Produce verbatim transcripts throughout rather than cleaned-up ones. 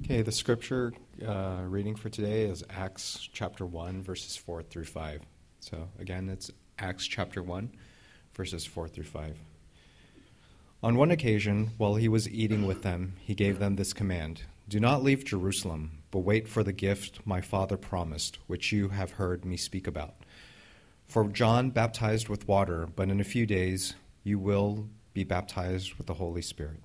Okay, the scripture uh, reading for today is Acts chapter one, verses four through five. So again, it's Acts chapter one, verses four through five. On one occasion, while he was eating with them, he gave them this command: "Do not leave Jerusalem, but wait for the gift my Father promised, which you have heard me speak about. For John baptized with water, but in a few days you will be baptized with the Holy Spirit."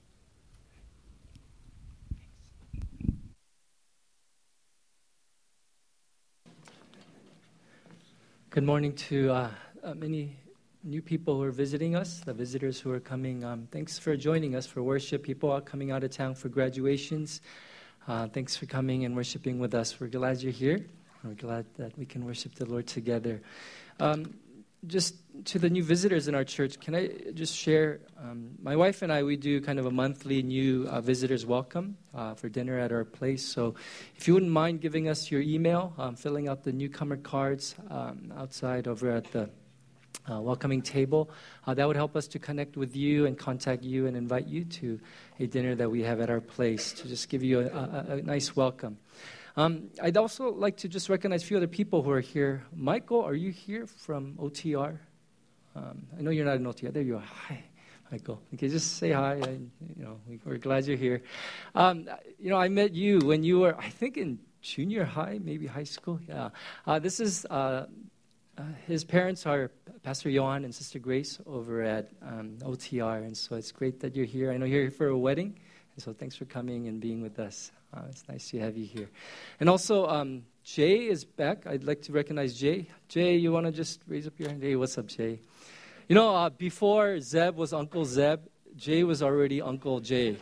Good morning to uh, uh, many new people who are visiting us, the visitors who are coming. Um, thanks for joining us for worship. People are coming out of town for graduations. Uh, thanks for coming and worshiping with us. We're glad you're here. We're glad that we can worship the Lord together. Um, just to the new visitors in our church, can I just share, um, my wife and I, we do kind of a monthly new uh, visitors welcome uh, for dinner at our place. So if you wouldn't mind giving us your email, um, filling out the newcomer cards um, outside over at the uh, welcoming table, uh, that would help us to connect with you and contact you and invite you to a dinner that we have at our place to just give you a, a, a nice welcome. Um, I'd also like to just recognize a few other people who are here. Michael, are you here from O T R? Um, I know you're not in O T R. There you are. Hi, Michael. Okay, just say hi. And, you know, we're glad you're here. Um, you know, I met you when you were, I think, in junior high, maybe high school. Yeah. Uh, this is uh, uh, his parents are Pastor Johan and Sister Grace over at um, O T R, and so it's great that you're here. I know you're here for a wedding, and so thanks for coming and being with us. Uh, it's nice to have you here. And also, um, Jay is back. I'd like to recognize Jay. Jay, you want to just raise up your hand? Hey, what's up, Jay? You know, uh, before Zeb was Uncle Zeb, Jay was already Uncle Jay.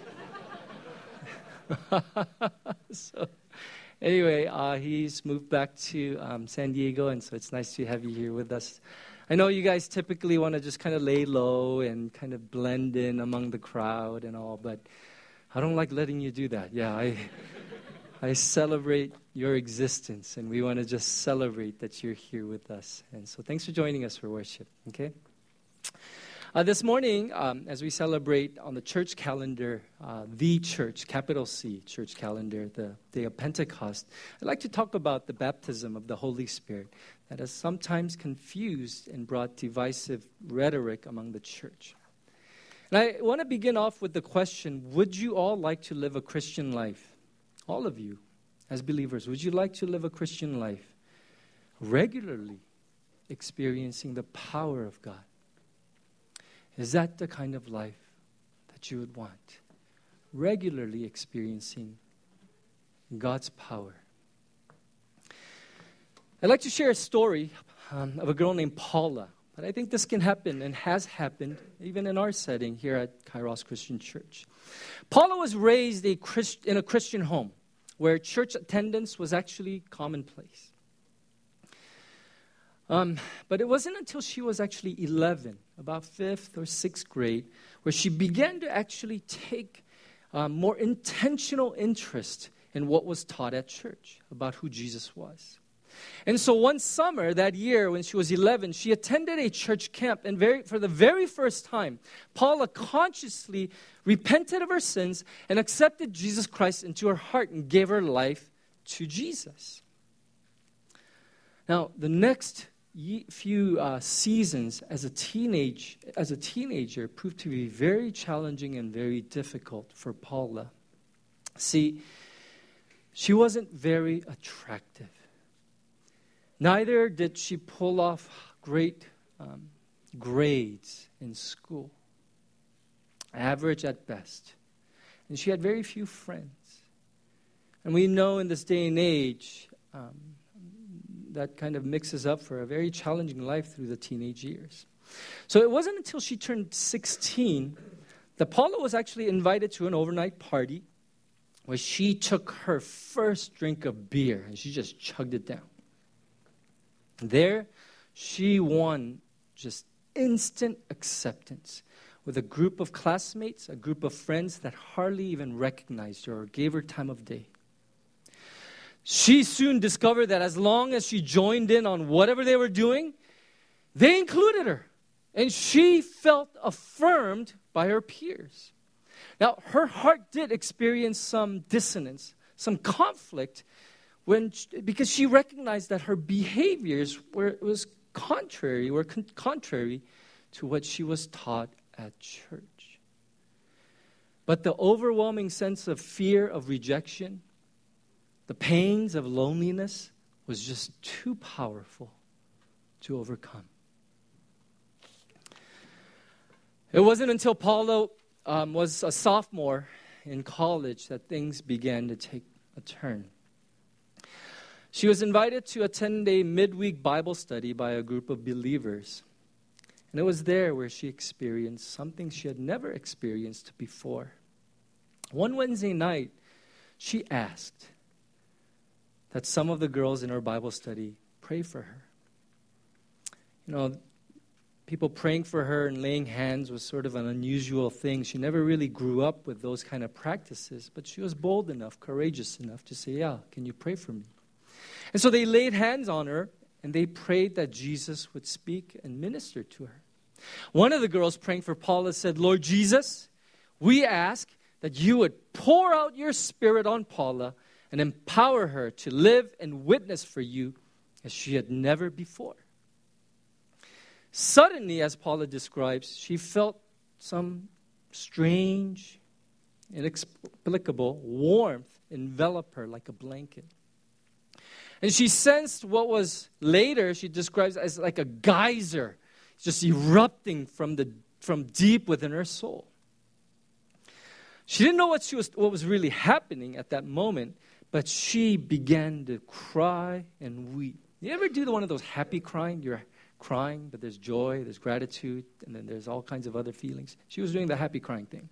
So, anyway, uh, he's moved back to um, San Diego, and so it's nice to have you here with us. I know you guys typically want to just kind of lay low and kind of blend in among the crowd and all, but I don't like letting you do that. Yeah, I I celebrate your existence, and we want to just celebrate that you're here with us. And so thanks for joining us for worship, okay? Uh, this morning, um, as we celebrate on the church calendar, uh, the church, capital C, church calendar, the day of Pentecost, I'd like to talk about the baptism of the Holy Spirit that has sometimes confused and brought divisive rhetoric among the church. And I want to begin off with the question, would you all like to live a Christian life? All of you, as believers, would you like to live a Christian life? Regularly experiencing the power of God. Is that the kind of life that you would want? Regularly experiencing God's power. I'd like to share a story um, of a girl named Paula. But I think this can happen and has happened even in our setting here at Kairos Christian Church. Paula was raised a Christ, in a Christian home where church attendance was actually commonplace. Um, but it wasn't until she was actually eleven, about fifth or sixth grade, where she began to actually take um, more intentional interest in what was taught at church about who Jesus was. And so one summer that year when she was eleven, she attended a church camp, and very, for the very first time, Paula consciously repented of her sins and accepted Jesus Christ into her heart and gave her life to Jesus. Now, the next few uh, seasons as a teenage, as a teenager proved to be very challenging and very difficult for Paula. See, she wasn't very attractive. Neither did she pull off great um, grades in school. Average at best. And she had very few friends. And we know in this day and age, um, that kind of mixes up for a very challenging life through the teenage years. So it wasn't until she turned sixteen that Paula was actually invited to an overnight party where she took her first drink of beer and she just chugged it down. There, she won just instant acceptance with a group of classmates, a group of friends that hardly even recognized her or gave her time of day. She soon discovered that as long as she joined in on whatever they were doing, they included her. And she felt affirmed by her peers. Now, her heart did experience some dissonance, some conflict, when because she recognized that her behaviors were was contrary, were con- contrary to what she was taught at church. But the overwhelming sense of fear of rejection, the pains of loneliness, was just too powerful to overcome. It wasn't until Paula um, was a sophomore in college that things began to take a turn. She was invited to attend a midweek Bible study by a group of believers. And it was there where she experienced something she had never experienced before. One Wednesday night, she asked that some of the girls in her Bible study pray for her. You know, people praying for her and laying hands was sort of an unusual thing. She never really grew up with those kind of practices, but she was bold enough, courageous enough to say, yeah, can you pray for me? And so they laid hands on her, and they prayed that Jesus would speak and minister to her. One of the girls praying for Paula said, Lord Jesus, we ask that you would pour out your Spirit on Paula and empower her to live and witness for you as she had never before. Suddenly, as Paula describes, she felt some strange, inexplicable warmth envelop her like a blanket. And she sensed what was later she describes as like a geyser, just erupting from the from deep within her soul. She didn't know what she was what was really happening at that moment, but she began to cry and weep. You ever do one of those happy crying? You're crying, but there's joy, there's gratitude, and then there's all kinds of other feelings. She was doing the happy crying thing.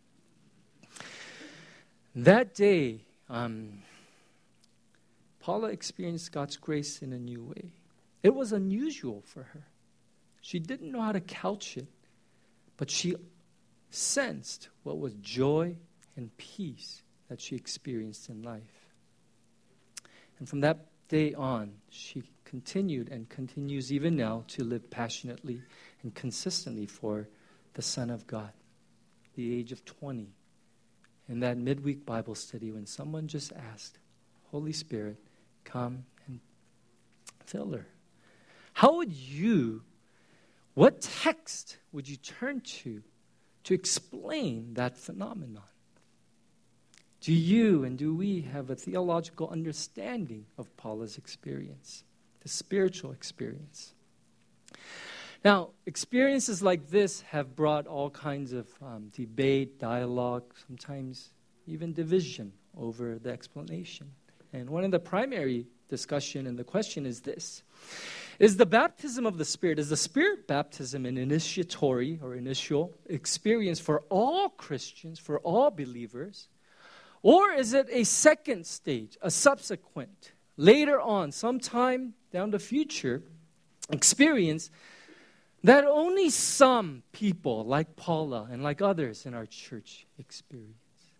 That day, um, Paula experienced God's grace in a new way. It was unusual for her. She didn't know how to couch it, but she sensed what was joy and peace that she experienced in life. And from that day on, she continued and continues even now to live passionately and consistently for the Son of God. The age of twenty, in that midweek Bible study, when someone just asked, Holy Spirit, come and fill her. How would you, what text would you turn to to explain that phenomenon? Do you and do we have a theological understanding of Paula's experience, the spiritual experience? Now, experiences like this have brought all kinds of um, debate, dialogue, sometimes even division over the explanation. And one of the primary discussion and the question is this: is the baptism of the Spirit, is the Spirit baptism an initiatory or initial experience for all Christians, for all believers? Or is it a second stage, a subsequent, later on, sometime down the future, experience that only some people like Paula and like others in our church experience?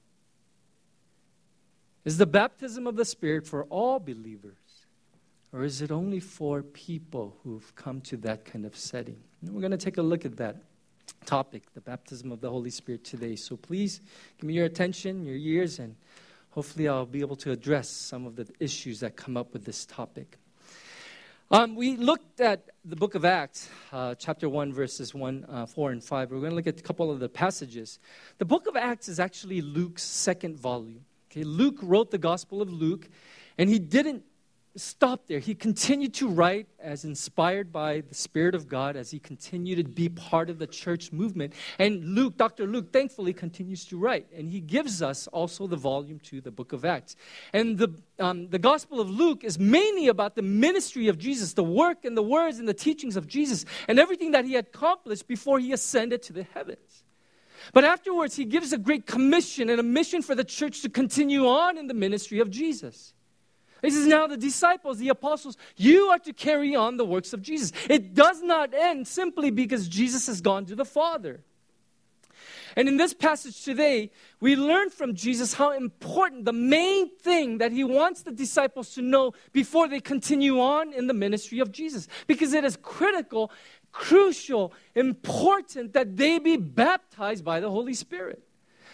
Is the baptism of the Spirit for all believers? Or is it only for people who've come to that kind of setting? And we're going to take a look at that topic, the baptism of the Holy Spirit, today. So please give me your attention, your ears, and hopefully I'll be able to address some of the issues that come up with this topic. Um, we looked at the book of Acts, uh, chapter one, verses one, uh, four, and five. We're going to look at a couple of the passages. The book of Acts is actually Luke's second volume. Okay, Luke wrote the Gospel of Luke, and he didn't stop there. He continued to write as inspired by the Spirit of God as he continued to be part of the church movement. And Luke, Doctor Luke, thankfully continues to write. And he gives us also the volume two, the book of Acts. And the um, the Gospel of Luke is mainly about the ministry of Jesus, the work and the words and the teachings of Jesus, and everything that he had accomplished before he ascended to the heavens. But afterwards, he gives a great commission and a mission for the church to continue on in the ministry of Jesus. He says, now the disciples, the apostles, you are to carry on the works of Jesus. It does not end simply because Jesus has gone to the Father. And in this passage today, we learn from Jesus how important, the main thing that he wants the disciples to know before they continue on in the ministry of Jesus. Because it is critical, crucial, important that they be baptized by the Holy Spirit.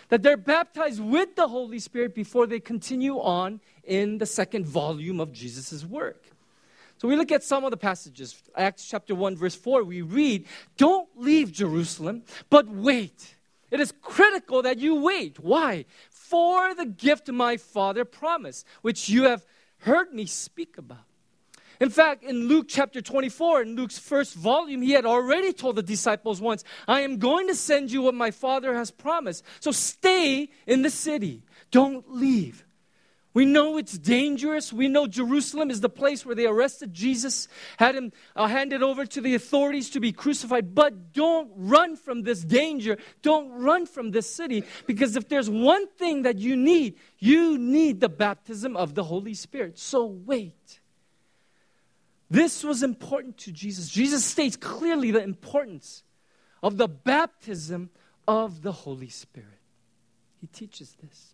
that they're baptized with the Holy Spirit before they continue on in the second volume of Jesus' work. So we look at some of the passages. Acts chapter one, verse four, we read, "Don't leave Jerusalem, but wait. It is critical that you wait." Why? "For the gift my Father promised, which you have heard me speak about." In fact, in Luke chapter twenty-four, in Luke's first volume, he had already told the disciples once, "I am going to send you what my Father has promised. So stay in the city. Don't leave." We know it's dangerous. We know Jerusalem is the place where they arrested Jesus, had him uh, handed over to the authorities to be crucified. But don't run from this danger. Don't run from this city. Because if there's one thing that you need, you need the baptism of the Holy Spirit. So wait. This was important to Jesus. Jesus states clearly the importance of the baptism of the Holy Spirit. He teaches this.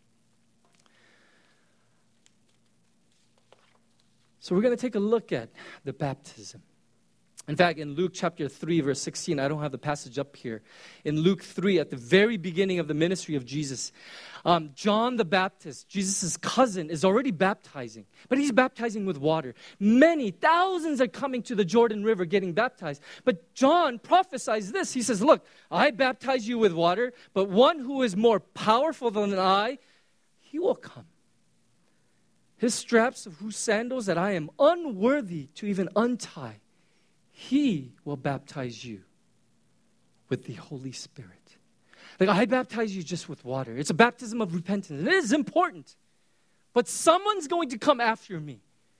So we're going to take a look at the baptism. In fact, in Luke chapter three, verse sixteen, I don't have the passage up here. In Luke three, at the very beginning of the ministry of Jesus, um, John the Baptist, Jesus' cousin, is already baptizing. But he's baptizing with water. Many, thousands are coming to the Jordan River getting baptized. But John prophesies this. He says, "Look, I baptize you with water, but one who is more powerful than I, he will come. His straps of whose sandals that I am unworthy to even untie. He will baptize you with the Holy Spirit." Like, I baptize you just with water. It's a baptism of repentance. It is important. But someone's going to come after me.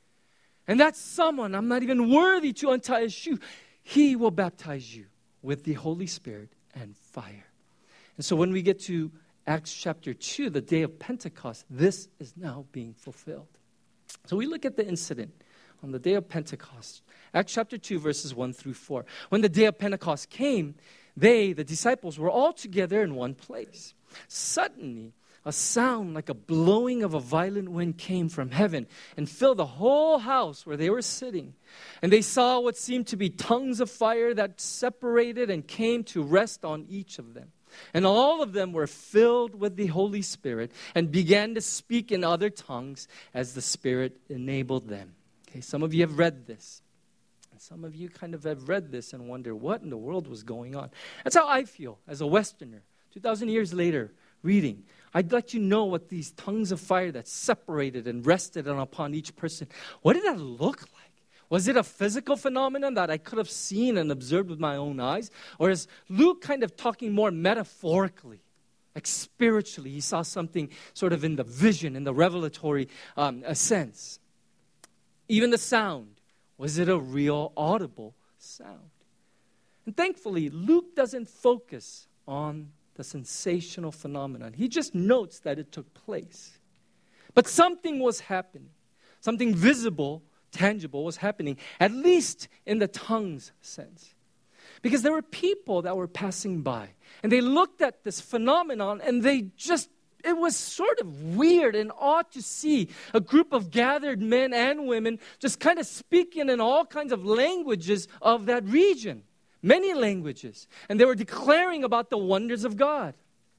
And that someone, I'm not even worthy to untie his shoe. He will baptize you with the Holy Spirit and fire. And so when we get to Acts chapter two, the day of Pentecost, this is now being fulfilled. So we look at the incident on the day of Pentecost. Acts chapter two, verses one through four. When the day of Pentecost came, they, the disciples, were all together in one place. Suddenly, a sound like a blowing of a violent wind came from heaven and filled the whole house where they were sitting. And they saw what seemed to be tongues of fire that separated and came to rest on each of them. And all of them were filled with the Holy Spirit and began to speak in other tongues as the Spirit enabled them. Okay, some of you have read this. And some of you kind of have read this and wonder what in the world was going on. That's how I feel as a Westerner. two thousand years later, reading. I'd let you know what these tongues of fire that separated and rested upon each person, what did that look like? Was it a physical phenomenon that I could have seen and observed with my own eyes? Or is Luke kind of talking more metaphorically, like spiritually? He saw something sort of in the vision, in the revelatory um, sense. Even the sound, was it a real audible sound? And thankfully, Luke doesn't focus on the sensational phenomenon. He just notes that it took place. But something was happening. Something visible, tangible was happening, at least in the tongues sense. Because there were people that were passing by, and they looked at this phenomenon, and they just, it was sort of weird and odd to see a group of gathered men and women just kind of speaking in all kinds of languages of that region, many languages, and they were declaring about the wonders of God.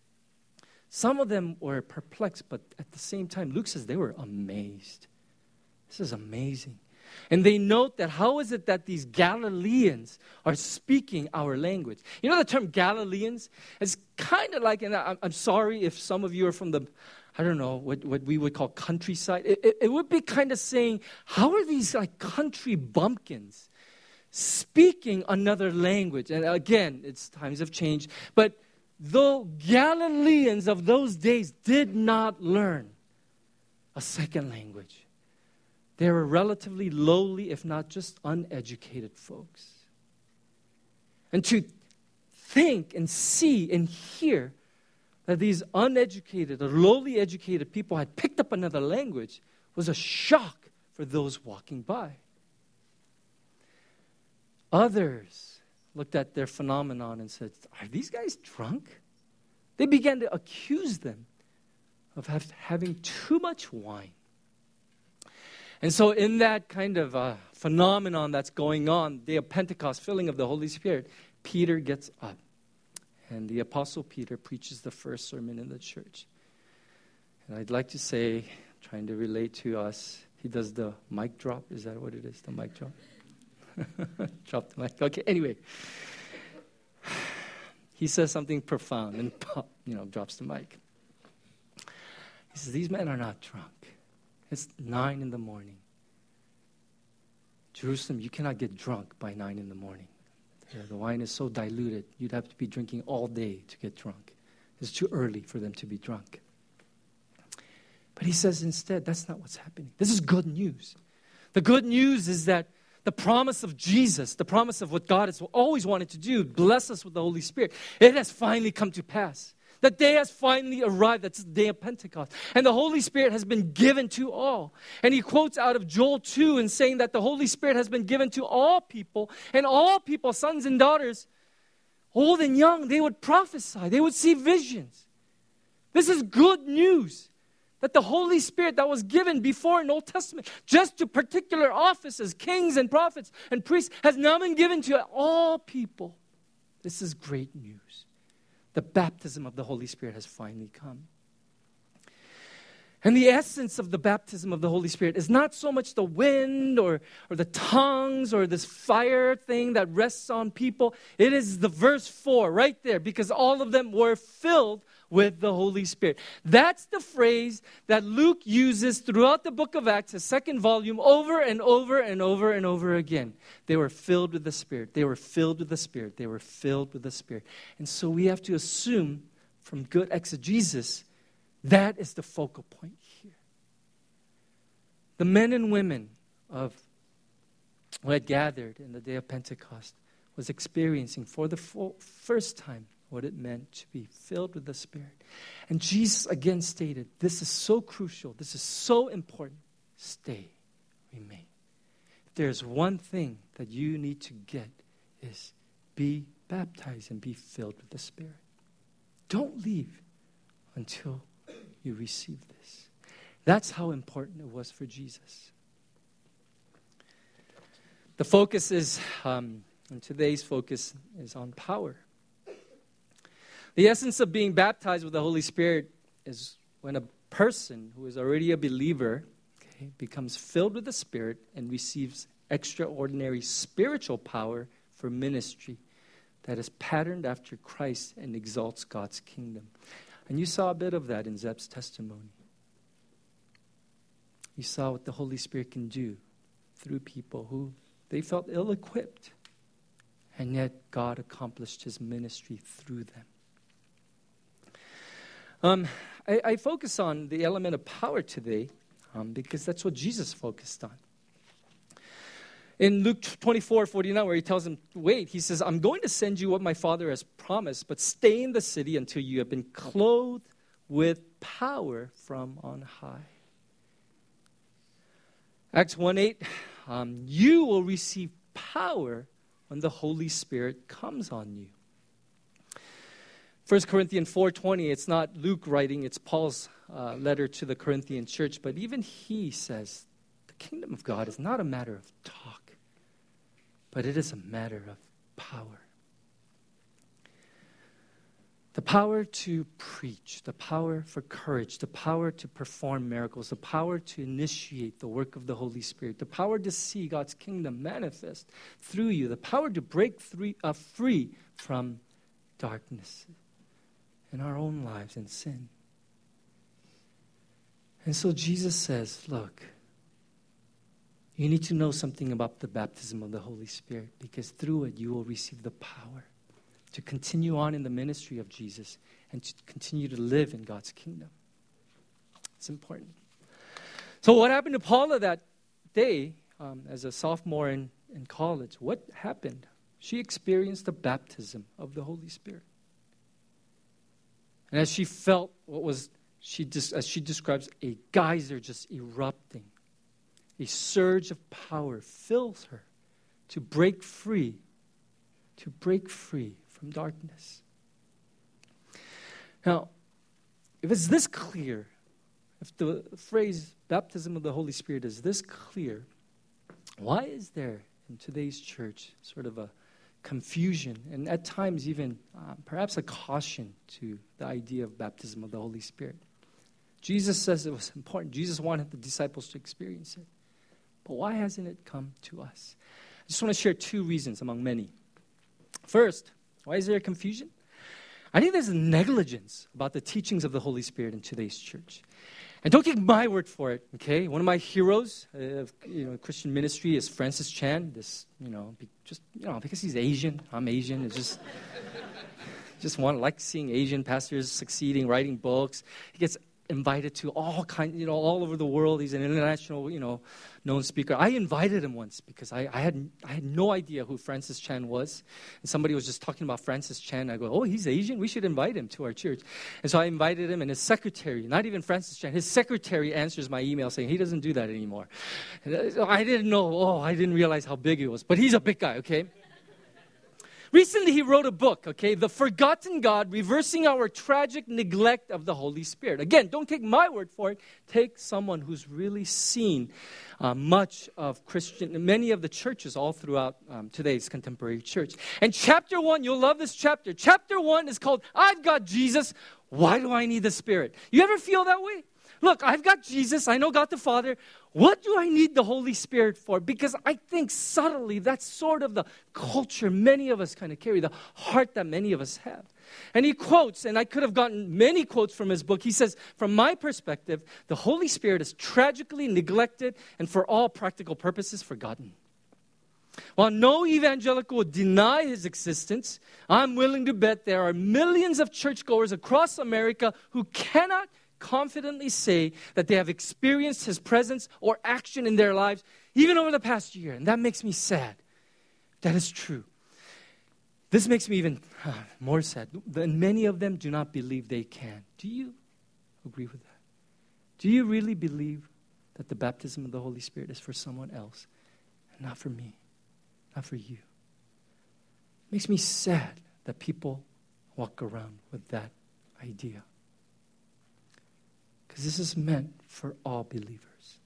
Some of them were perplexed, but at the same time, Luke says they were amazed. This is amazing. And they note that how is it that these Galileans are speaking our language? You know the term Galileans? It's kind of like, and I'm sorry if some of you are from the, I don't know, what, what we would call countryside. It, it, it would be kind of saying, how are these like country bumpkins speaking another language? And again, it's times have changed. But the Galileans of those days did not learn a second language. They were relatively lowly, if not just uneducated folks. And to think and see and hear that these uneducated or lowly educated people had picked up another language was a shock for those walking by. Others looked at their phenomenon and said, "Are these guys drunk?" They began to accuse them of have, having too much wine. And so in that kind of uh, phenomenon that's going on, the day of Pentecost, filling of the Holy Spirit, Peter gets up And the Apostle Peter preaches the first sermon in the church. And I'd like to say, trying to relate to us, he does the mic drop. Is that what it is, the mic drop? Drop the mic. Okay, anyway. He says something profound and, you know, drops the mic. He says, these men are not drunk. It's nine in the morning. Jerusalem, you cannot get drunk by nine in the morning. The wine is so diluted, you'd have to be drinking all day to get drunk. It's too early for them to be drunk. But he says instead, that's not what's happening. This is good news. The good news is that the promise of Jesus, the promise of what God has always wanted to do, bless us with the Holy Spirit, it has finally come to pass. The day has finally arrived. That's the day of Pentecost. And the Holy Spirit has been given to all. And he quotes out of Joel two and saying that the Holy Spirit has been given to all people. And all people, sons and daughters, old and young, they would prophesy. They would see visions. This is good news. That the Holy Spirit that was given before in Old Testament, just to particular offices, kings and prophets and priests, has now been given to all people. This is great news. The baptism of the Holy Spirit has finally come. And the essence of the baptism of the Holy Spirit is not so much the wind or, or the tongues or this fire thing that rests on people. It is the verse four right there, because all of them were filled with the Holy Spirit. That's the phrase that Luke uses throughout the book of Acts, his second volume, over and over and over and over again. They were filled with the Spirit. They were filled with the Spirit. They were filled with the Spirit. And so we have to assume from good exegesis, that is the focal point here. The men and women of who had gathered in the day of Pentecost was experiencing for the first time what it meant to be filled with the Spirit. And Jesus again stated, this is so crucial, this is so important. Stay, remain. If there's one thing that you need to get is be baptized and be filled with the Spirit. Don't leave until you receive this. That's how important it was for Jesus. The focus is, um, and today's focus is on power. The essence of being baptized with the Holy Spirit is when a person who is already a believer okay, becomes filled with the Spirit and receives extraordinary spiritual power for ministry that is patterned after Christ and exalts God's kingdom. And you saw a bit of that in Zeb's testimony. You saw what the Holy Spirit can do through people who they felt ill-equipped, and yet God accomplished his ministry through them. Um, I, I focus on the element of power today um, because that's what Jesus focused on. In Luke twenty-four forty-nine, where he tells him, wait, he says, I'm going to send you what my Father has promised, but stay in the city until you have been clothed with power from on high. Acts one eight, um, you will receive power when the Holy Spirit comes on you. First Corinthians four twenty, it's not Luke writing, it's Paul's uh, letter to the Corinthian church, but even he says, the kingdom of God is not a matter of talk, but it is a matter of power. The power to preach, the power for courage, the power to perform miracles, the power to initiate the work of the Holy Spirit, the power to see God's kingdom manifest through you, the power to break free, uh, free from darkness in our own lives and sin. And so Jesus says, look, you need to know something about the baptism of the Holy Spirit, because through it you will receive the power to continue on in the ministry of Jesus and to continue to live in God's kingdom. It's important. So what happened to Paula that day um, as a sophomore in, in college? What happened? She experienced the baptism of the Holy Spirit. And as she felt what was, she just, as she describes, a geyser just erupting, a surge of power fills her to break free, to break free from darkness. Now, if it's this clear, if the phrase baptism of the Holy Spirit is this clear, why is there in today's church sort of a confusion and at times even uh, perhaps a caution to the idea of baptism of the Holy Spirit. Jesus says it was important. Jesus wanted the disciples to experience it. But why hasn't it come to us? I just want to share two reasons among many. First, why is there confusion? I think there's a negligence about the teachings of the Holy Spirit in today's church. And don't take my word for it, okay? One of my heroes of you know, Christian ministry is Francis Chan. This, you know, be, just you know, because he's Asian, I'm Asian. It's just, just want like seeing Asian pastors succeeding, writing books. He gets invited to all kind, you know, all over the world. He's an international, you know, known speaker. I invited him once because I, I had I had no idea who Francis Chan was, and somebody was just talking about Francis Chan. I go, oh, he's Asian. We should invite him to our church. And so I invited him, and his secretary, not even Francis Chan, his secretary answers my email saying he doesn't do that anymore. And I didn't know. Oh, I didn't realize how big he was. But he's a big guy, okay? Recently, he wrote a book, okay, The Forgotten God, Reversing Our Tragic Neglect of the Holy Spirit. Again, don't take my word for it. Take someone who's really seen uh, much of Christian, many of the churches all throughout um, today's contemporary church. And chapter one, you'll love this chapter. Chapter one is called, I've got Jesus. Why do I need the Spirit? You ever feel that way? Look, I've got Jesus. I know God the Father. What do I need the Holy Spirit for? Because I think subtly that's sort of the culture many of us kind of carry, the heart that many of us have. And he quotes, and I could have gotten many quotes from his book. He says, from my perspective, the Holy Spirit is tragically neglected and for all practical purposes forgotten. While no evangelical would deny his existence, I'm willing to bet there are millions of churchgoers across America who cannot confidently say that they have experienced his presence or action in their lives, even over the past year. And that makes me sad. That is true. This makes me even uh, more sad. And many of them do not believe they can. Do you agree with that? Do you really believe that the baptism of the Holy Spirit is for someone else and not for me, not for you? It makes me sad that people walk around with that idea. Because this is meant for all believers.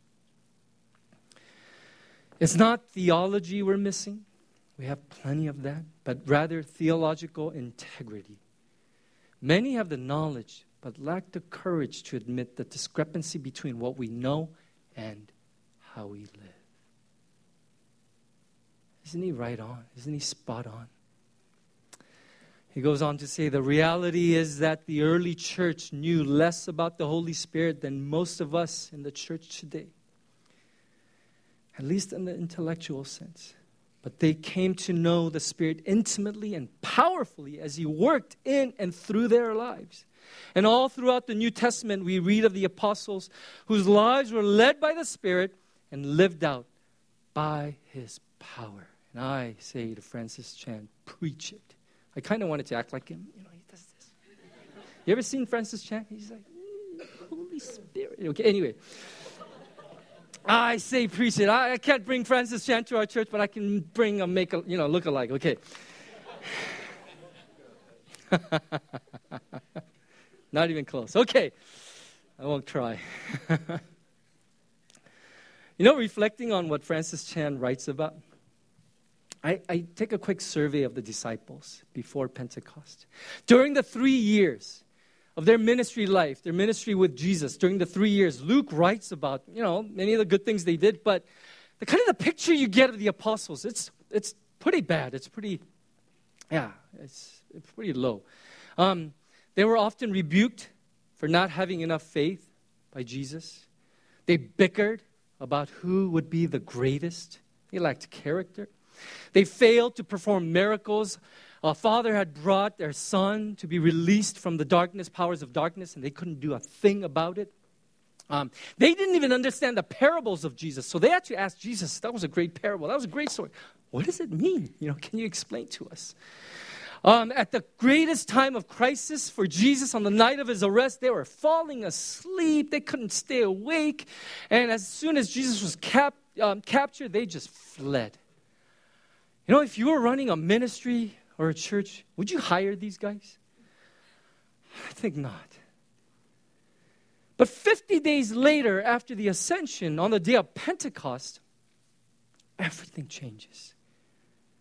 It's not theology we're missing. We have plenty of that. But rather theological integrity. Many have the knowledge, but lack the courage to admit the discrepancy between what we know and how we live. Isn't he right on? Isn't he spot on? He goes on to say, the reality is that the early church knew less about the Holy Spirit than most of us in the church today. At least in the intellectual sense. But they came to know the Spirit intimately and powerfully as he worked in and through their lives. And all throughout the New Testament, we read of the apostles whose lives were led by the Spirit and lived out by his power. And I say to Francis Chan, preach it. I kind of wanted to act like him. You know, he does this. You ever seen Francis Chan? He's like, mm, Holy Spirit. Okay, anyway. I say preach it. I, I can't bring Francis Chan to our church, but I can bring a make a, you know, look alike. Okay. Not even close. Okay. I won't try. You know, reflecting on what Francis Chan writes about, I, I take a quick survey of the disciples before Pentecost. During the three years of their ministry life, their ministry with Jesus, during the three years, Luke writes about, you know, many of the good things they did, but the kind of the picture you get of the apostles, it's it's pretty bad. It's pretty, yeah, it's, it's pretty low. Um, they were often rebuked for not having enough faith by Jesus. They bickered about who would be the greatest. They lacked character. They failed to perform miracles. A father had brought their son to be released from the darkness, powers of darkness, and they couldn't do a thing about it. Um, they didn't even understand the parables of Jesus. So they actually asked Jesus, that was a great parable. That was a great story. What does it mean? You know, can you explain to us? Um, at the greatest time of crisis for Jesus on the night of his arrest, they were falling asleep. They couldn't stay awake. And as soon as Jesus was cap- um, captured, they just fled. You know, if you were running a ministry or a church, would you hire these guys? I think not. But fifty days later, after the ascension, on the day of Pentecost, everything changes.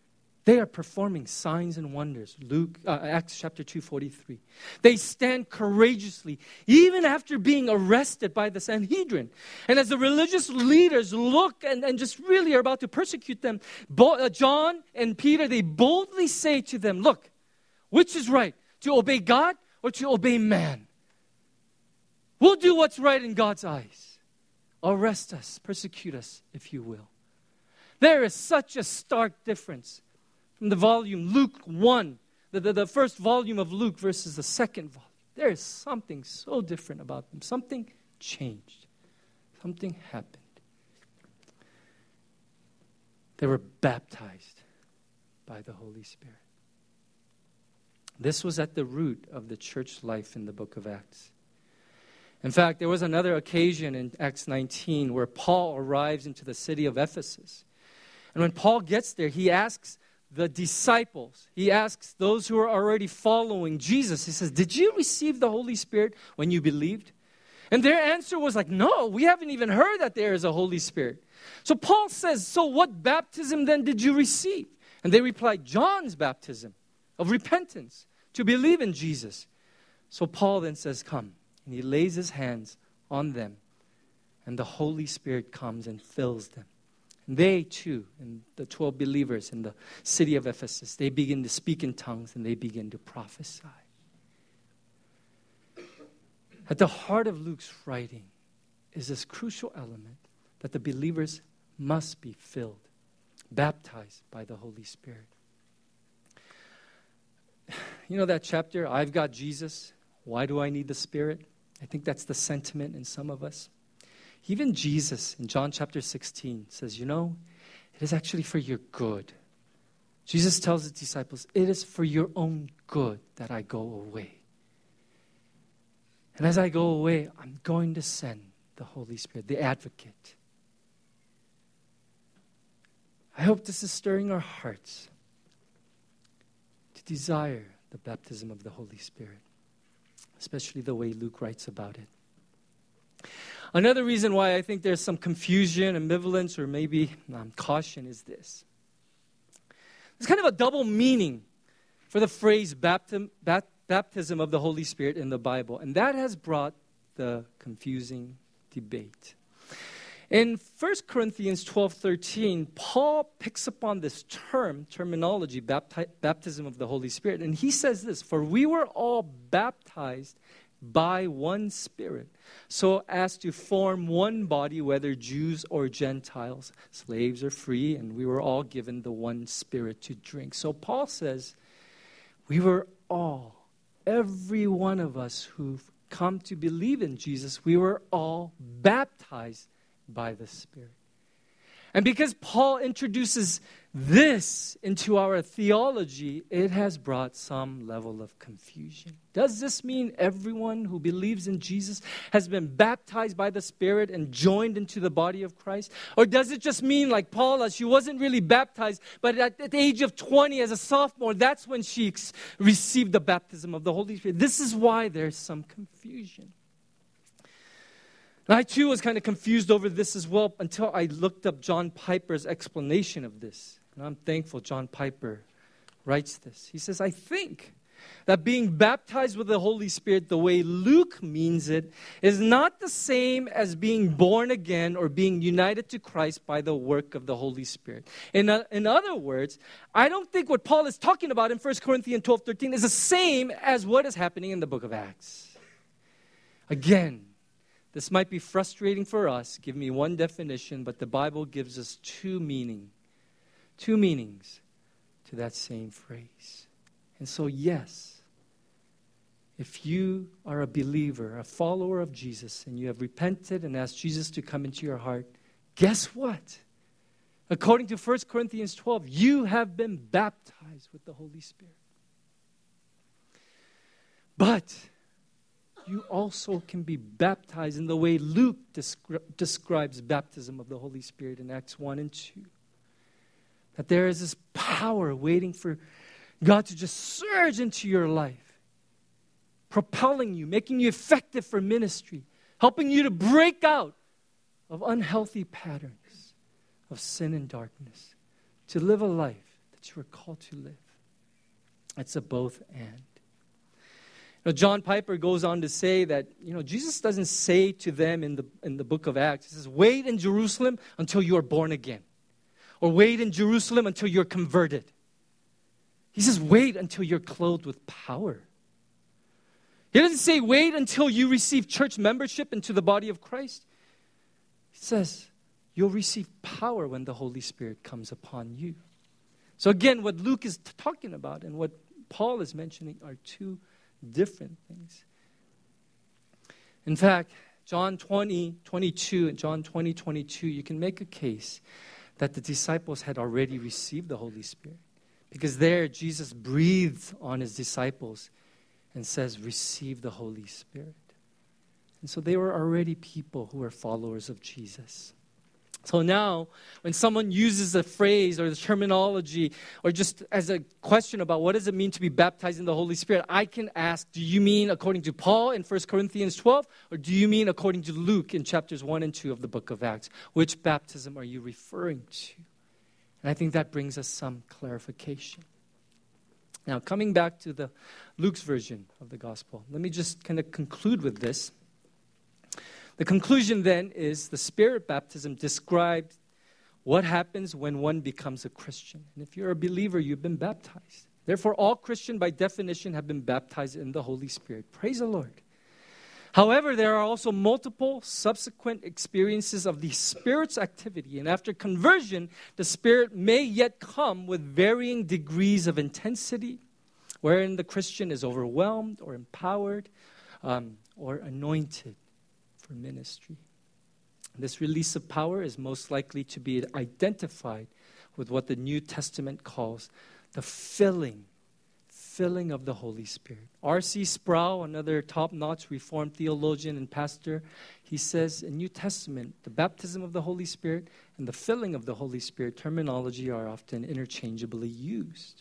They are performing signs and wonders. Luke, uh, Acts chapter two, forty-three. They stand courageously, even after being arrested by the Sanhedrin. And as the religious leaders look and, and just really are about to persecute them, Bo- uh, John and Peter, they boldly say to them, look, which is right, to obey God or to obey man? We'll do what's right in God's eyes. Arrest us, persecute us, if you will. There is such a stark difference from the volume Luke one, the, the, the first volume of Luke versus the second volume. There is something so different about them. Something changed. Something happened. They were baptized by the Holy Spirit. This was at the root of the church life in the book of Acts. In fact, there was another occasion in Acts nineteen where Paul arrives into the city of Ephesus. And when Paul gets there, he asks the disciples, he asks those who are already following Jesus, he says, did you receive the Holy Spirit when you believed? And their answer was like, no, we haven't even heard that there is a Holy Spirit. So Paul says, so what baptism then did you receive? And they replied, John's baptism of repentance, to believe in Jesus. So Paul then says, come. And he lays his hands on them. And the Holy Spirit comes and fills them. And they too, and the twelve believers in the city of Ephesus, they begin to speak in tongues and they begin to prophesy. At the heart of Luke's writing is this crucial element that the believers must be filled, baptized by the Holy Spirit. You know that chapter, I've got Jesus, why do I need the Spirit? I think that's the sentiment in some of us. Even Jesus in John chapter sixteen says, you know, it is actually for your good. Jesus tells his disciples, it is for your own good that I go away. And as I go away, I'm going to send the Holy Spirit, the advocate. I hope this is stirring our hearts to desire the baptism of the Holy Spirit, especially the way Luke writes about it. Another reason why I think there's some confusion, ambivalence, or maybe um, caution is this. There's kind of a double meaning for the phrase baptism, baptism of the Holy Spirit in the Bible, and that has brought the confusing debate. In First Corinthians twelve thirteen, Paul picks up on this term, terminology, bapti- baptism of the Holy Spirit, and he says this, for we were all baptized by one Spirit, so as to form one body, whether Jews or Gentiles, slaves or free, and we were all given the one Spirit to drink. So Paul says, we were all, every one of us who've come to believe in Jesus, we were all baptized by the Spirit. And because Paul introduces this into our theology, it has brought some level of confusion. Does this mean everyone who believes in Jesus has been baptized by the Spirit and joined into the body of Christ? Or does it just mean like Paula, she wasn't really baptized, but at, at the age of twenty as a sophomore, that's when she ex- received the baptism of the Holy Spirit? This is why there's some confusion. And I too was kind of confused over this as well until I looked up John Piper's explanation of this. And I'm thankful John Piper writes this. He says, I think that being baptized with the Holy Spirit the way Luke means it is not the same as being born again or being united to Christ by the work of the Holy Spirit. In, uh, in other words, I don't think what Paul is talking about in First Corinthians twelve thirteen is the same as what is happening in the book of Acts. Again, this might be frustrating for us. Give me one definition, but the Bible gives us two meaning, two meanings to that same phrase. And so, yes, if you are a believer, a follower of Jesus, and you have repented and asked Jesus to come into your heart, guess what? According to First Corinthians twelve, you have been baptized with the Holy Spirit. But you also can be baptized in the way Luke descri- describes baptism of the Holy Spirit in Acts one and two. That there is this power waiting for God to just surge into your life, propelling you, making you effective for ministry, helping you to break out of unhealthy patterns of sin and darkness, to live a life that but you are called to live. It's a both and. You know, John Piper goes on to say that, you know, Jesus doesn't say to them in the in the book of Acts, he says, wait in Jerusalem until you are born again. Or wait in Jerusalem until you're converted. He says, wait until you're clothed with power. He doesn't say, wait until you receive church membership into the body of Christ. He says, you'll receive power when the Holy Spirit comes upon you. So again, what Luke is t- talking about and what Paul is mentioning are two different things. In fact, John twenty, twenty-two and John twenty, twenty-two, you can make a case that the disciples had already received the Holy Spirit. Because there, Jesus breathes on his disciples and says, receive the Holy Spirit. And so they were already people who were followers of Jesus. So now, when someone uses a phrase or the terminology or just as a question about what does it mean to be baptized in the Holy Spirit, I can ask, do you mean according to Paul in First Corinthians twelve, or do you mean according to Luke in chapters one and two of the book of Acts? Which baptism are you referring to? And I think that brings us some clarification. Now, coming back to the Luke's version of the gospel, let me just kind of conclude with this. The conclusion then is the Spirit baptism described what happens when one becomes a Christian. And if you're a believer, you've been baptized. Therefore, all Christians by definition have been baptized in the Holy Spirit. Praise the Lord. However, there are also multiple subsequent experiences of the Spirit's activity. And after conversion, the Spirit may yet come with varying degrees of intensity, wherein the Christian is overwhelmed or empowered um, or anointed for ministry. This release of power is most likely to be identified with what the New Testament calls the filling, filling of the Holy Spirit. R C Sproul, another top-notch Reformed theologian and pastor, he says in New Testament, the baptism of the Holy Spirit and the filling of the Holy Spirit terminology are often interchangeably used.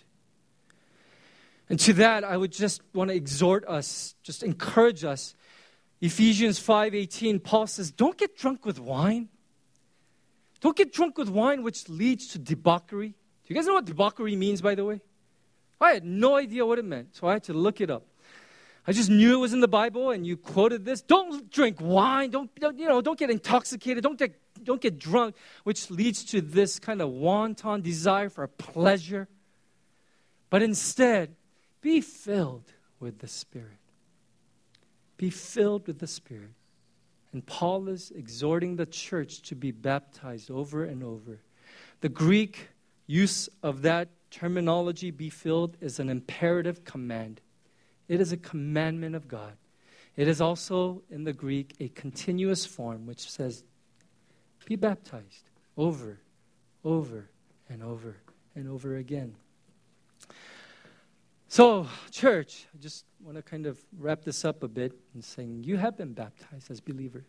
And to that, I would just want to exhort us, just encourage us. Ephesians five eighteen, Paul says, don't get drunk with wine. Don't get drunk with wine, which leads to debauchery. Do you guys know what debauchery means, by the way? I had no idea what it meant, so I had to look it up. I just knew it was in the Bible, and you quoted this. Don't drink wine. Don't, don't you know? Don't get intoxicated. Don't get don't get drunk, which leads to this kind of wanton desire for pleasure. But instead, be filled with the Spirit. Be filled with the Spirit. And Paul is exhorting the church to be baptized over and over. The Greek use of that terminology, be filled, is an imperative command. It is a commandment of God. It is also, in the Greek, a continuous form which says, be baptized over, over, and over, and over again. So, church, I just want to kind of wrap this up a bit and saying, you have been baptized as believers.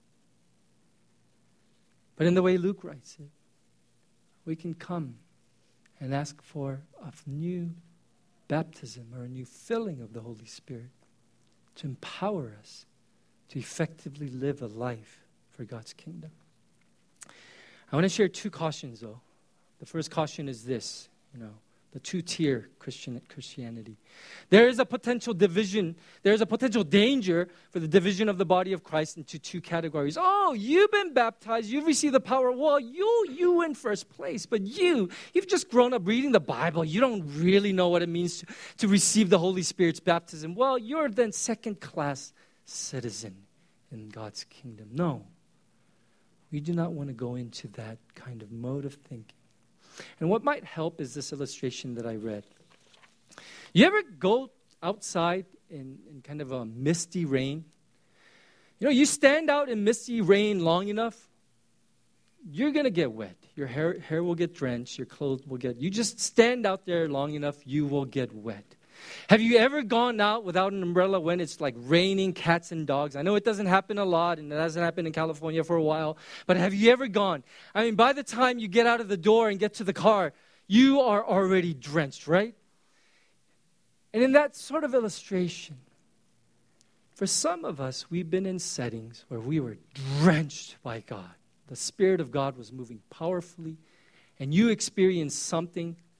But in the way Luke writes it, we can come and ask for a new baptism or a new filling of the Holy Spirit to empower us to effectively live a life for God's kingdom. I want to share two cautions, though. The first caution is this, you know, the two-tier Christian Christianity. There is a potential division, there is a potential danger for the division of the body of Christ into two categories. Oh, you've been baptized, you've received the power. Well, you, you in first place, but you, you've just grown up reading the Bible. You don't really know what it means to, to receive the Holy Spirit's baptism. Well, you're then second-class citizen in God's kingdom. No, we do not want to go into that kind of mode of thinking. And what might help is this illustration that I read. You ever go outside in, in kind of a misty rain? You know, you stand out in misty rain long enough, you're going to get wet. Your hair, hair will get drenched. Your clothes will get... You just stand out there long enough, you will get wet. Have you ever gone out without an umbrella when it's like raining cats and dogs? I know it doesn't happen a lot, and it hasn't happened in California for a while, but have you ever gone? I mean, by the time you get out of the door and get to the car, you are already drenched, right? And in that sort of illustration, for some of us, we've been in settings where we were drenched by God. The Spirit of God was moving powerfully, and you experienced something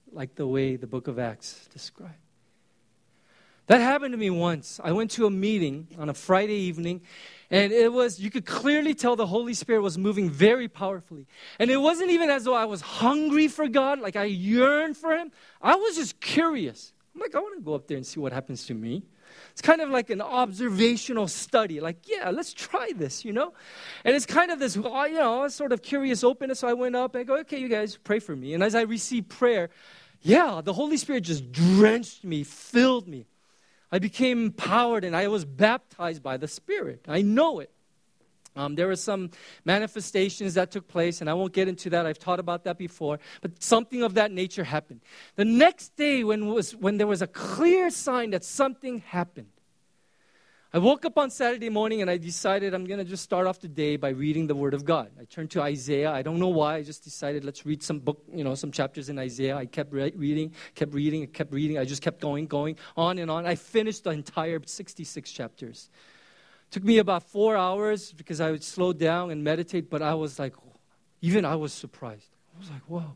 like the way the book of Acts described. That happened to me once. I went to a meeting on a Friday evening, and it was, you could clearly tell the Holy Spirit was moving very powerfully. And it wasn't even as though I was hungry for God, like I yearned for Him. I was just curious. I'm like, I want to go up there and see what happens to me. It's kind of like an observational study. Like, yeah, let's try this, you know? And it's kind of this, you know, sort of curious openness. So I went up and I go, okay, you guys pray for me. And as I received prayer, yeah, the Holy Spirit just drenched me, filled me. I became empowered and I was baptized by the Spirit. I know it. Um, there were some manifestations that took place, and I won't get into that. I've taught about that before. But something of that nature happened. The next day, when, was, when there was a clear sign that something happened, I woke up on Saturday morning and I decided I'm going to just start off the day by reading the Word of God. I turned to Isaiah. I don't know why. I just decided let's read some book, you know, some chapters in Isaiah. I kept re- reading, kept reading, kept reading. I just kept going, going on and on. I finished the entire sixty-six chapters. It took me about four hours because I would slow down and meditate, but I was like, even I was surprised. I was like, whoa.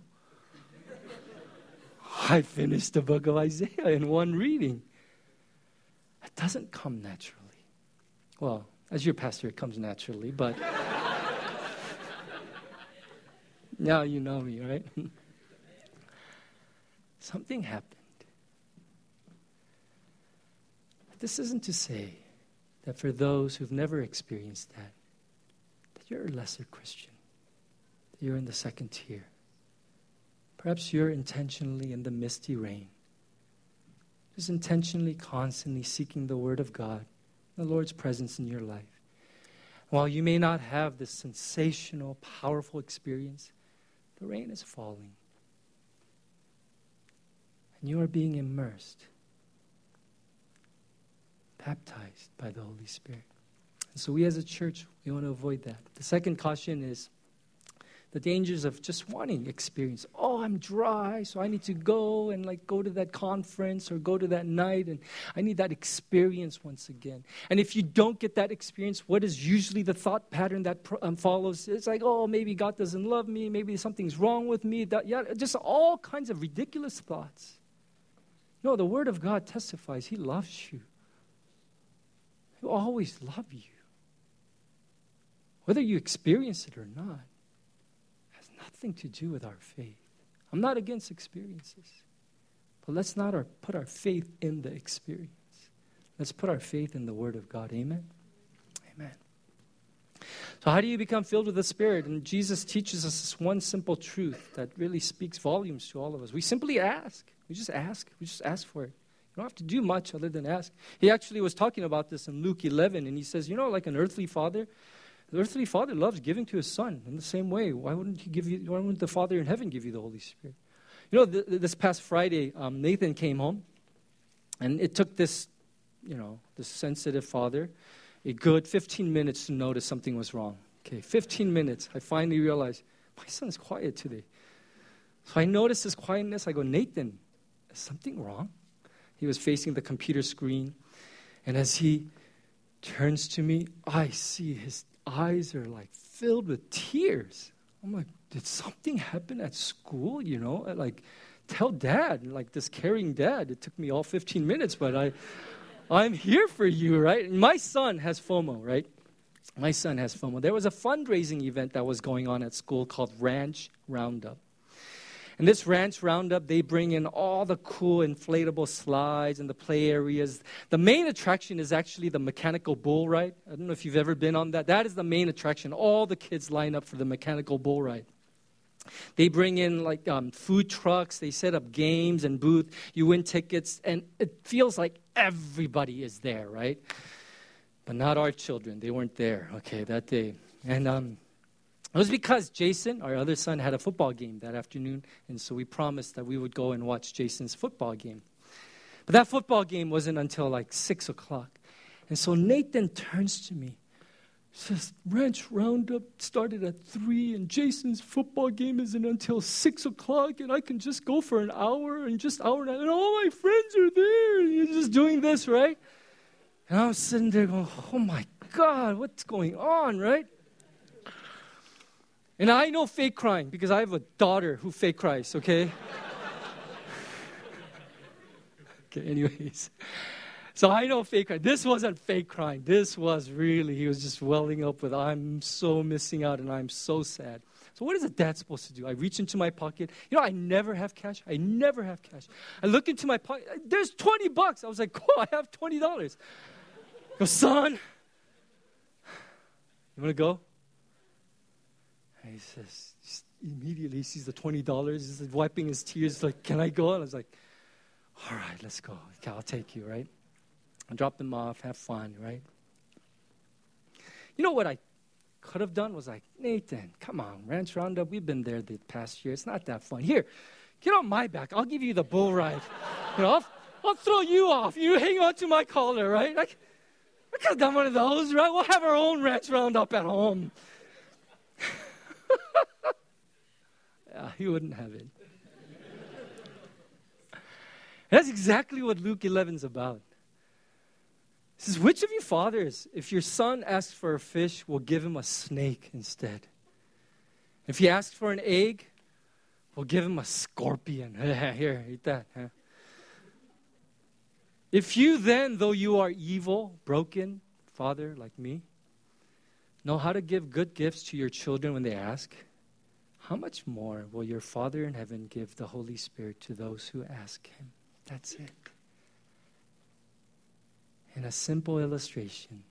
I finished the book of Isaiah in one reading. It doesn't come naturally. Well, as your pastor, it comes naturally, but now you know me, right? Something happened. This isn't to say that for those who've never experienced that, that you're a lesser Christian, that you're in the second tier. Perhaps you're intentionally in the misty rain, just intentionally, constantly seeking the Word of God, the Lord's presence in your life. While you may not have this sensational, powerful experience, the rain is falling. And you are being immersed, baptized by the Holy Spirit. And so we as a church, we want to avoid that. The second caution is the dangers of just wanting experience. Oh, I'm dry, so I need to go and like go to that conference or go to that night, and I need that experience once again. And if you don't get that experience, what is usually the thought pattern that um, follows? It's like, oh, maybe God doesn't love me, maybe something's wrong with me. That, yeah, just all kinds of ridiculous thoughts. No, the Word of God testifies He loves you. He will always love you. Whether you experience it or not, nothing to do with our faith. I'm not against experiences, but let's not our, put our faith in the experience. Let's put our faith in the Word of God. Amen? Amen. So how do you become filled with the Spirit? And Jesus teaches us this one simple truth that really speaks volumes to all of us. We simply ask. We just ask. We just ask for it. You don't have to do much other than ask. He actually was talking about this in Luke eleven, and he says, you know, like an earthly father, the earthly father loves giving to his son in the same way. Why wouldn't he give you? Why wouldn't the Father in heaven give you the Holy Spirit? You know, th- this past Friday, um, Nathan came home, and it took this, you know, this sensitive father a good fifteen minutes to notice something was wrong. Okay, fifteen minutes. I finally realized my son's quiet today. So I noticed his quietness. I go, Nathan, is something wrong? He was facing the computer screen, and as he turns to me, I see his eyes are like filled with tears. I'm like, did something happen at school? You know, like, tell dad, like this caring dad. It took me all fifteen minutes, but I, I'm here for you, right? And my son has FOMO, right? My son has FOMO. There was a fundraising event that was going on at school called Ranch Roundup. And this Ranch Roundup, they bring in all the cool inflatable slides and the play areas. The main attraction is actually the mechanical bull ride. I don't know if you've ever been on that. That is the main attraction. All the kids line up for the mechanical bull ride. They bring in like um, food trucks. They set up games and booth. You win tickets, and it feels like everybody is there, right? But not our children. They weren't there, okay, that day. And um, it was because Jason, our other son, had a football game that afternoon, and so we promised that we would go and watch Jason's football game. But that football game wasn't until like six o'clock. And so Nathan turns to me, says, Ranch Roundup started at three, and Jason's football game isn't until six o'clock, and I can just go for an hour, and just hour and a half, and all my friends are there, and you're just doing this, right? And I was sitting there going, oh my God, what's going on, right? And I know fake crying because I have a daughter who fake cries, okay? Okay, anyways. So I know fake crying. This wasn't fake crying. This was really, he was just welling up with, I'm so missing out and I'm so sad. So what is a dad supposed to do? I reach into my pocket. You know, I never have cash. I never have cash. I look into my pocket. There's twenty bucks. I was like, cool, I have twenty dollars. I go, son, you want to go? And he says, immediately he sees the twenty dollars. He's wiping his tears. Like, can I go? And I was like, all right, let's go. Okay, I'll take you, right? I drop them off, have fun, right? You know what I could have done was like, Nathan, come on, Ranch Roundup, we've been there the past year. It's not that fun. Here, get on my back. I'll give you the bull ride. You know, I'll, I'll throw you off. You hang on to my collar, right? Like, I could have done one of those, right? We'll have our own Ranch Roundup at home. Yeah, he wouldn't have it. That's exactly what Luke eleven is about. It says, which of you fathers, if your son asks for a fish, will give him a snake instead? If he asks for an egg, we'll give him a scorpion. Here, eat that. Huh? If you then, though you are evil, broken, father like me, know how to give good gifts to your children when they ask, how much more will your Father in heaven give the Holy Spirit to those who ask him? That's it. In a simple illustration,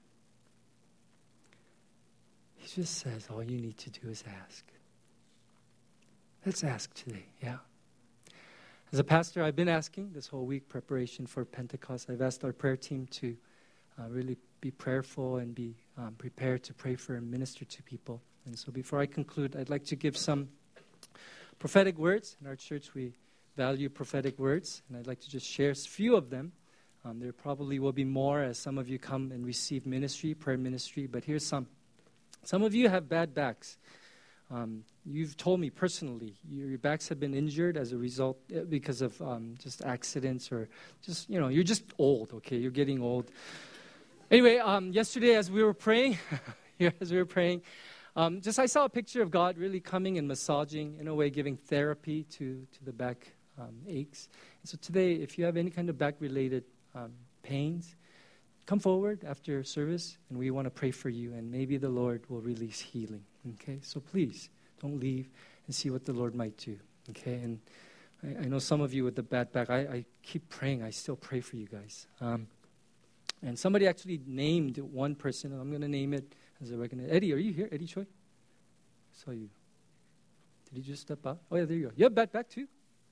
he just says, all you need to do is ask. Let's ask today, yeah. As a pastor, I've been asking this whole week, preparation for Pentecost. I've asked our prayer team to uh, really be prayerful and be um, prepared to pray for and minister to people. And so before I conclude, I'd like to give some prophetic words. In our church, we value prophetic words, and I'd like to just share a few of them. Um, there probably will be more as some of you come and receive ministry, prayer ministry, but here's some. Some of you have bad backs. Um, you've told me personally, your, your backs have been injured as a result, uh, because of um, just accidents or just, you know, you're just old, okay? You're getting old. Anyway, um, yesterday as we were praying, here as we were praying, um, just I saw a picture of God really coming and massaging, in a way giving therapy to, to the back um, aches. And so today, if you have any kind of back-related Um, pains, come forward after service and we want to pray for you, and maybe the Lord will release healing. Okay, so please don't leave and see what the Lord might do. Okay, and I, I know some of you with the bad back, I, I keep praying. I still pray for you guys. Um, and somebody actually named one person, and I'm going to name it as I recognize. Eddie, are you here? Eddie Choi? I saw you. Did he just step out? Oh yeah, there you go. You have bad back too?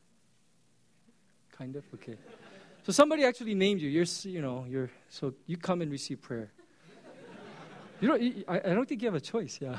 Kind of? Okay. So somebody actually named you. You're, you know, you're. So you come and receive prayer. You don't. I, I don't think you have a choice. Yeah.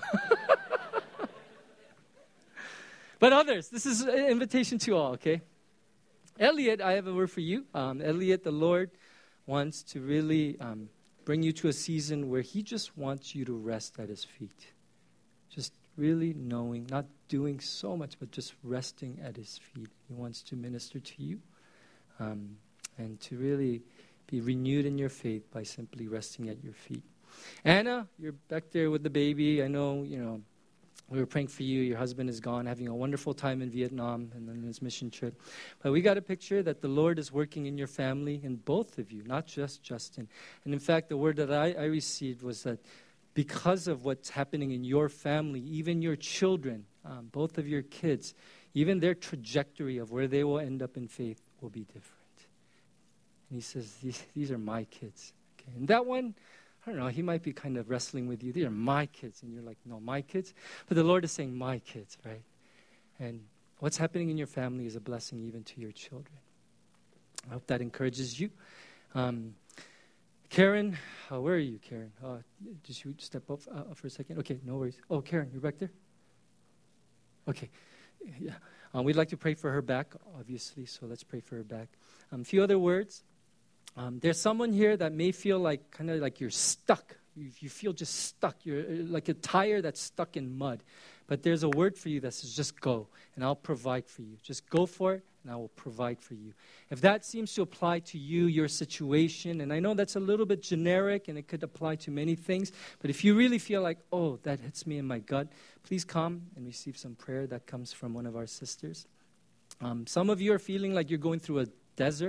But others, this is an invitation to all. Okay. Elliot, I have a word for you. Um, Elliot, the Lord wants to really um, bring you to a season where He just wants you to rest at His feet. Just really knowing, not doing so much, but just resting at His feet. He wants to minister to you. Um, and to really be renewed in your faith by simply resting at your feet. Anna, you're back there with the baby. I know, you know, we were praying for you. Your husband is gone, having a wonderful time in Vietnam and then his mission trip. But we got a picture that the Lord is working in your family, in both of you, not just Justin. And in fact, the word that I, I received was that because of what's happening in your family, even your children, um, both of your kids, even their trajectory of where they will end up in faith will be different. And he says, these, these are my kids. Okay. And that one, I don't know, he might be kind of wrestling with you. These are my kids. And you're like, no, my kids. But the Lord is saying, my kids, right? And what's happening in your family is a blessing even to your children. I hope that encourages you. Um, Karen, uh, where are you, Karen? Uh, did you step up uh, for a second? Okay, no worries. Oh, Karen, you're back there? Okay. Yeah. Um, we'd like to pray for her back, obviously, so let's pray for her back. Um, a few other words. Um, there's someone here that may feel like kind of like you're stuck. You, you feel just stuck. You're like a tire that's stuck in mud. But there's a word for you that says just go, and I'll provide for you. Just go for it, and I will provide for you. If that seems to apply to you, your situation, and I know that's a little bit generic, and it could apply to many things, but if you really feel like, oh, that hits me in my gut, please come and receive some prayer that comes from one of our sisters. Um, some of you are feeling like you're going through a desert.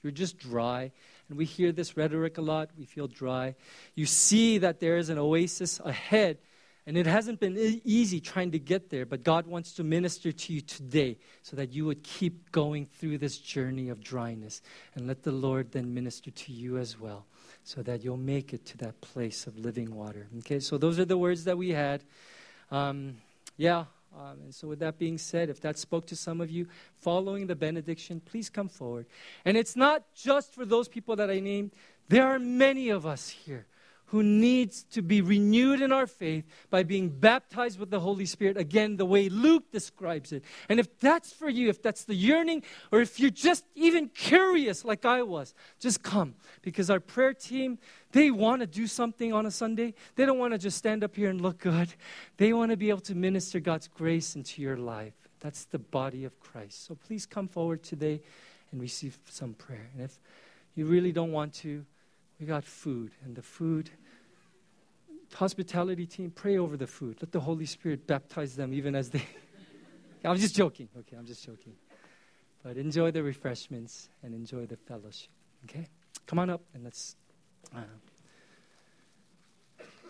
You're just dry. And we hear this rhetoric a lot. We feel dry. You see that there is an oasis ahead, and it hasn't been e- easy trying to get there, but God wants to minister to you today so that you would keep going through this journey of dryness. And let the Lord then minister to you as well so that you'll make it to that place of living water. Okay, so those are the words that we had. Um, yeah, um, and so with that being said, if that spoke to some of you following the benediction, please come forward. And it's not just for those people that I named. There are many of us here who needs to be renewed in our faith by being baptized with the Holy Spirit, again, the way Luke describes it. And if that's for you, if that's the yearning, or if you're just even curious like I was, just come. Because our prayer team, they want to do something on a Sunday. They don't want to just stand up here and look good. They want to be able to minister God's grace into your life. That's the body of Christ. So please come forward today and receive some prayer. And if you really don't want to, we got food, and the food, hospitality team, pray over the food. Let the Holy Spirit baptize them even as they... I'm just joking. Okay, I'm just joking. But enjoy the refreshments and enjoy the fellowship. Okay? Come on up and let's... Uh,